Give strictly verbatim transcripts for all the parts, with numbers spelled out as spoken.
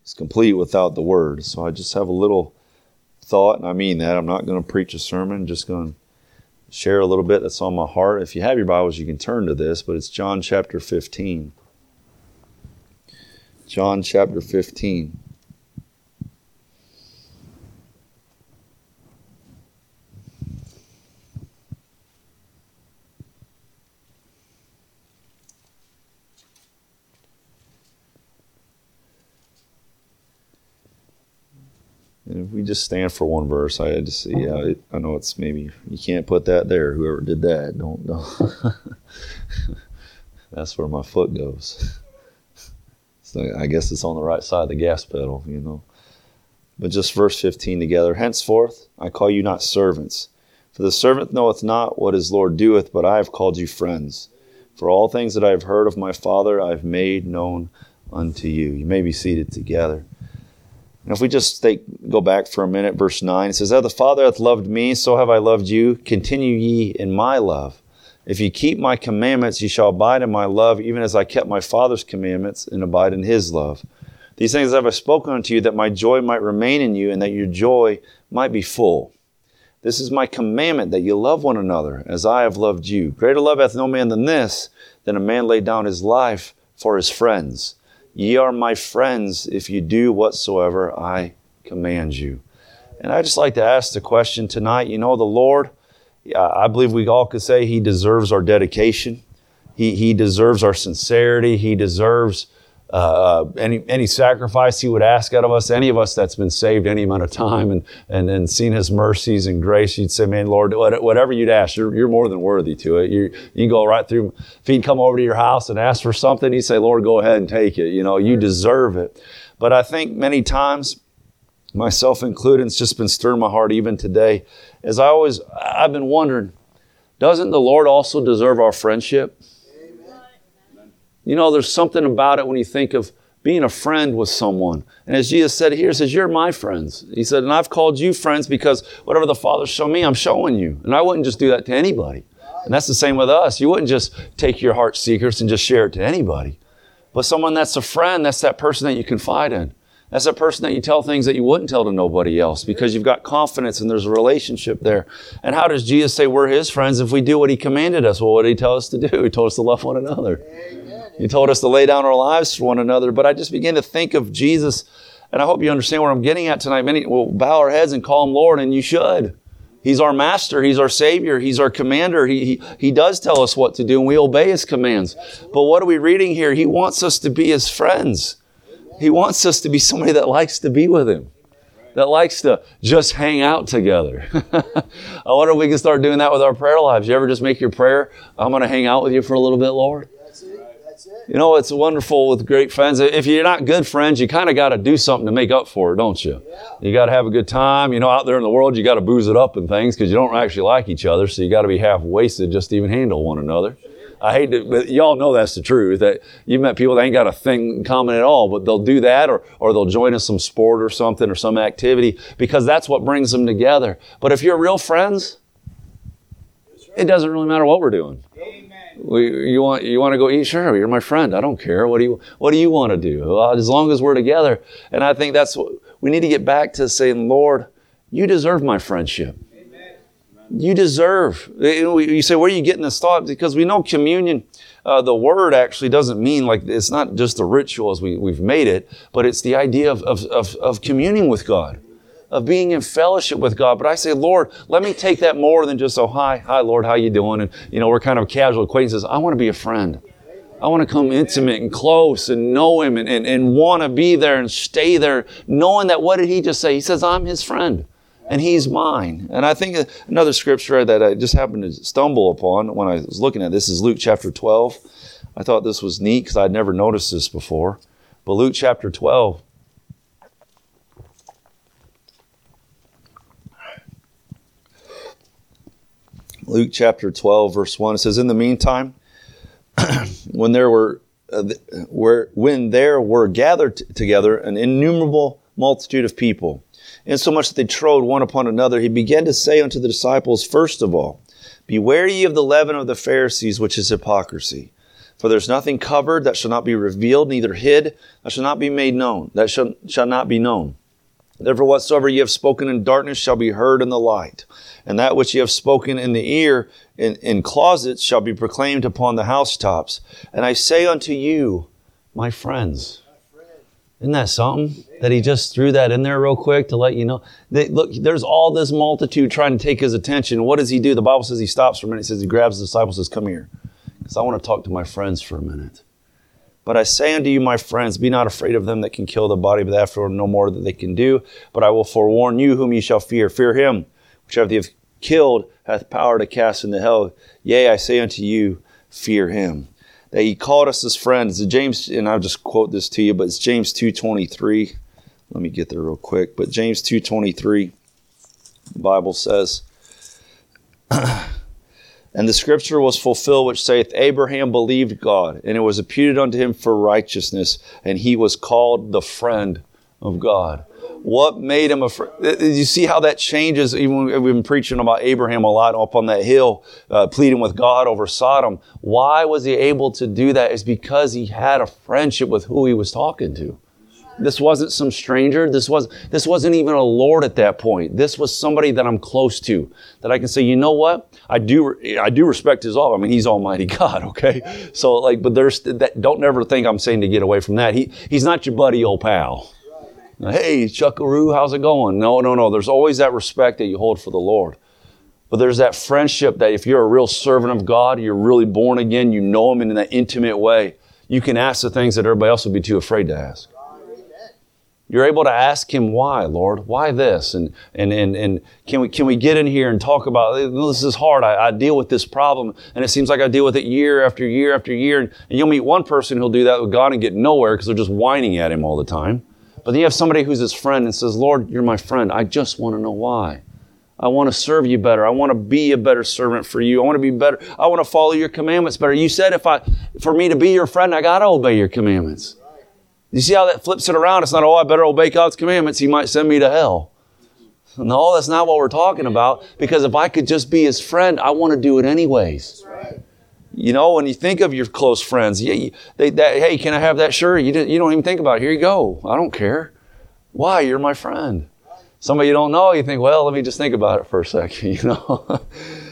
is complete without the Word. So I just have a little thought, and I mean that. I'm not going to preach a sermon, just going to share a little bit that's on my heart. If you have your Bibles, you can turn to this, but it's John chapter fifteen. John chapter fifteen. And if we just stand for one verse, I just yeah, it, I know it's maybe you can't put that there. Whoever did that, don't don't. That's where my foot goes. So I guess it's on the right side of the gas pedal, you know. But just verse fifteen together. Henceforth I call you not servants, for the servant knoweth not what his Lord doeth, but I have called you friends. For all things that I have heard of my Father I have made known unto you. You may be seated together. And if we just take, go back for a minute, verse nine, it says, As the Father hath loved me, so have I loved you. Continue ye in my love. If ye keep my commandments, ye shall abide in my love, even as I kept my Father's commandments and abide in his love. These things have I spoken unto you, that my joy might remain in you, and that your joy might be full. This is my commandment, that ye love one another, as I have loved you. Greater love hath no man than this, than a man lay down his life for his friends. Ye are my friends if you do whatsoever I command you. And I just like to ask the question tonight, you know, the Lord, I believe we all could say he deserves our dedication. He, he deserves our sincerity. He deserves uh, any any sacrifice he would ask out of us. Any of us that's been saved any amount of time and and, and seen his mercies and grace, you'd say, man, Lord, whatever you'd ask, you're, you're more than worthy to it. You, you can go right through. If he'd come over to your house and ask for something, he'd say, Lord, go ahead and take it. You know, you deserve it. But I think many times, myself included, it's just been stirring my heart even today, as I always, I've been wondering, doesn't the Lord also deserve our friendship? You know, there's something about it when you think of being a friend with someone. And as Jesus said here, he says, you're my friends. He said, and I've called you friends because whatever the Father showed me, I'm showing you. And I wouldn't just do that to anybody. And that's the same with us. You wouldn't just take your heart's secrets and just share it to anybody. But someone that's a friend, that's that person that you confide in. That's that person that you tell things that you wouldn't tell to nobody else because you've got confidence and there's a relationship there. And how does Jesus say we're his friends if we do what he commanded us? Well, what did he tell us to do? He told us to love one another. Amen. He told us to lay down our lives for one another. But I just began to think of Jesus, and I hope you understand where I'm getting at tonight. Many will bow our heads and call him Lord, and you should. He's our master. He's our Savior. He's our commander. He, he, he does tell us what to do, and we obey his commands. But what are we reading here? He wants us to be his friends. He wants us to be somebody that likes to be with him, that likes to just hang out together. I wonder if we can start doing that with our prayer lives. You ever just make your prayer, I'm going to hang out with you for a little bit, Lord? That's it. That's it. You know, it's wonderful with great friends. If you're not good friends, you kind of got to do something to make up for it, don't you? Yeah. You got to have a good time. You know, out there in the world, you got to booze it up and things because you don't actually like each other. So you got to be half wasted just to even handle one another. I hate to, but y'all know that's the truth, that you've met people that ain't got a thing in common at all, but they'll do that or, or they'll join in some sport or something or some activity because that's what brings them together. But if you're real friends, it doesn't really matter what we're doing. Amen. We, you want you want to go eat? Sure, you're my friend. I don't care. What do you What do you want to do? Well, as long as we're together. And I think that's what we need to get back to saying, Lord, you deserve my friendship. You deserve. You say, where are you getting this thought? Because we know communion, uh, the word actually doesn't mean like, it's not just a ritual as we, we've made it, but it's the idea of, of, of, of communing with God, of being in fellowship with God. But I say, Lord, let me take that more than just, oh, hi, hi, Lord, how you doing? And, you know, we're kind of casual acquaintances. I want to be a friend. I want to come intimate and close and know him and, and, and want to be there and stay there, knowing that what did he just say? He says, I'm his friend. And he's mine. And I think another scripture that I just happened to stumble upon when I was looking at this is Luke chapter twelve. I thought this was neat because I'd never noticed this before. But Luke chapter twelve. Luke chapter twelve, verse one. It says, in the meantime, when there were, uh, where, when there were gathered t- together an innumerable multitude of people, insomuch that they trode one upon another, he began to say unto the disciples, first of all, beware ye of the leaven of the Pharisees, which is hypocrisy. For there's nothing covered that shall not be revealed, neither hid that shall not be made known, that shall, shall not be known. Therefore whatsoever ye have spoken in darkness shall be heard in the light. And that which ye have spoken in the ear in, in closets shall be proclaimed upon the housetops. And I say unto you, my friends. Isn't that something? That he just threw that in there real quick to let you know. They, look, there's all this multitude trying to take his attention. What does he do? The Bible says he stops for a minute. He says he grabs the disciples and says, come here. Because I want to talk to my friends for a minute. But I say unto you, my friends, be not afraid of them that can kill the body, but after no more that they can do. But I will forewarn you whom ye shall fear. Fear him, which after ye have killed hath power to cast into hell. Yea, I say unto you, fear him. That he called us his friends. James, and I'll just quote this to you, but it's James two twenty-three. Let me get there real quick. But James two twenty-three, the Bible says, and the scripture was fulfilled, which saith, Abraham believed God, and it was imputed unto him for righteousness, and he was called the friend of God. What made him a friend? You see how that changes? Even we've been preaching about Abraham a lot up on that hill, uh, pleading with God over Sodom. Why was he able to do that? It's because he had a friendship with who he was talking to. This wasn't some stranger. This was this wasn't even a Lord at that point. This was somebody that I'm close to, that I can say, you know what? I do I do respect his all. I mean, he's Almighty God, okay? So like, but there's that. Don't never think I'm saying to get away from that. He he's not your buddy, old pal. Hey, Chuckaroo, how's it going? No, no, no. There's always that respect that you hold for the Lord. But there's that friendship that if you're a real servant of God, you're really born again, you know Him in that intimate way, you can ask the things that everybody else would be too afraid to ask. You're able to ask Him, why, Lord? Why this? And and and and can we can we get in here and talk about, this is hard. I, I deal with this problem, and it seems like I deal with it year after year after year. And, and you'll meet one person who'll do that with God and get nowhere because they're just whining at Him all the time. But then you have somebody who's his friend and says, Lord, you're my friend. I just want to know why. I want to serve you better. I want to be a better servant for you. I want to be better. I want to follow your commandments better. You said if I, for me to be your friend, I got to obey your commandments. You see how that flips it around? It's not, oh, I better obey God's commandments. He might send me to hell. No, that's not what we're talking about. Because if I could just be his friend, I want to do it anyways. You know, when you think of your close friends, yeah, they, that, hey, can I have that shirt? You, you don't even think about it. Here you go. I don't care. Why? You're my friend. Somebody you don't know, you think, well, let me just think about it for a second, you know.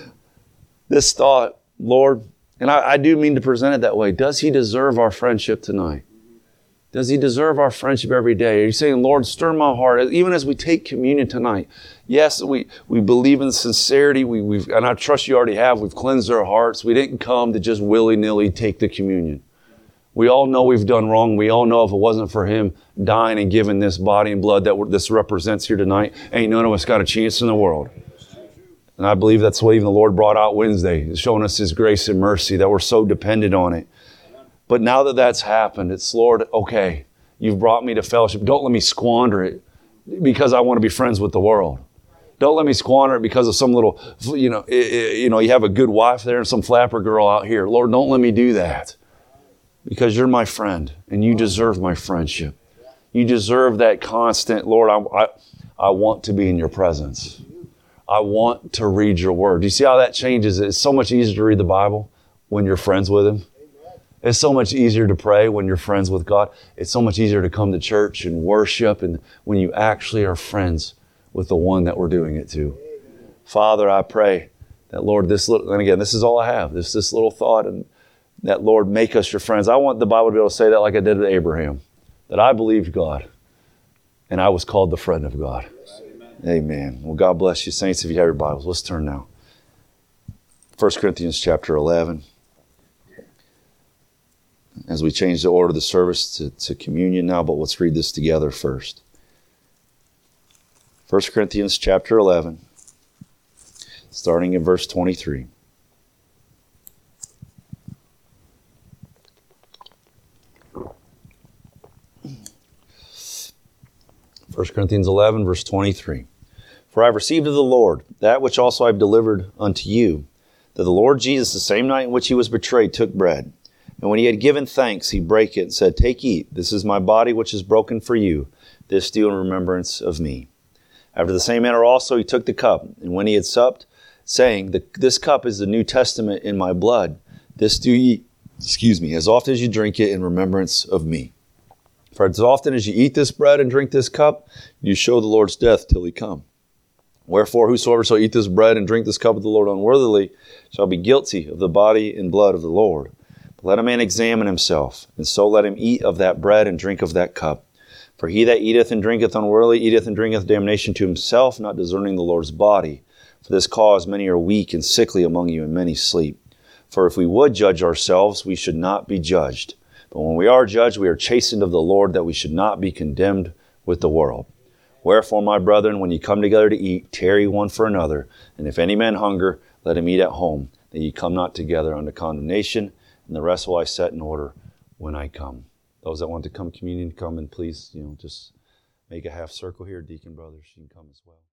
This thought, Lord, and I, I do mean to present it that way. Does he deserve our friendship tonight? Does he deserve our friendship every day? Are you saying, Lord, stir my heart, even as we take communion tonight? Yes, we, we believe in sincerity, we, we've, and I trust you already have. We've cleansed our hearts. We didn't come to just willy-nilly take the communion. We all know we've done wrong. We all know if it wasn't for him dying and giving this body and blood that this represents here tonight, ain't none of us got a chance in the world. And I believe that's what even the Lord brought out Wednesday, showing us his grace and mercy, that we're so dependent on it. But now that that's happened, it's, Lord, okay, you've brought me to fellowship. Don't let me squander it because I want to be friends with the world. Don't let me squander it because of some little, you know, you know, you have a good wife there and some flapper girl out here. Lord, don't let me do that because you're my friend and you deserve my friendship. You deserve that constant, Lord, I, I, I want to be in your presence. I want to read your word. Do you see how that changes? It's so much easier to read the Bible when you're friends with him. It's so much easier to pray when you're friends with God. It's so much easier to come to church and worship and when you actually are friends with the one that we're doing it to. Father, I pray that, Lord, this little, and again, this is all I have, this this little thought, and that, Lord, make us your friends. I want the Bible to be able to say that like I did to Abraham, that I believed God and I was called the friend of God. Amen. Amen. Well, God bless you, saints. If you have your Bibles, let's turn now. First Corinthians chapter eleven. As we change the order of the service to, to communion now, but let's read this together first. First Corinthians chapter eleven, starting in verse twenty-three. First Corinthians eleven, verse twenty-three. For I have received of the Lord that which also I have delivered unto you, that the Lord Jesus, the same night in which he was betrayed, took bread. And when he had given thanks, he brake it and said, Take, eat. This is my body which is broken for you. This do in remembrance of me. After the same manner also he took the cup. And when he had supped, saying, This cup is the New Testament in my blood. This do ye excuse me, as often as you drink it in remembrance of me. For as often as you eat this bread and drink this cup, you show the Lord's death till he come. Wherefore, whosoever shall eat this bread and drink this cup of the Lord unworthily shall be guilty of the body and blood of the Lord. But let a man examine himself, and so let him eat of that bread and drink of that cup. For he that eateth and drinketh unworthily eateth and drinketh damnation to himself, not discerning the Lord's body. For this cause many are weak and sickly among you, and many sleep. For if we would judge ourselves, we should not be judged. But when we are judged, we are chastened of the Lord, that we should not be condemned with the world. Wherefore, my brethren, when ye come together to eat, tarry one for another. And if any man hunger, let him eat at home, that ye come not together unto condemnation. And the rest will I set in order when I come. Those that want to come communion, come, and please, you know, just make a half circle here. Deacon brothers, you can come as well.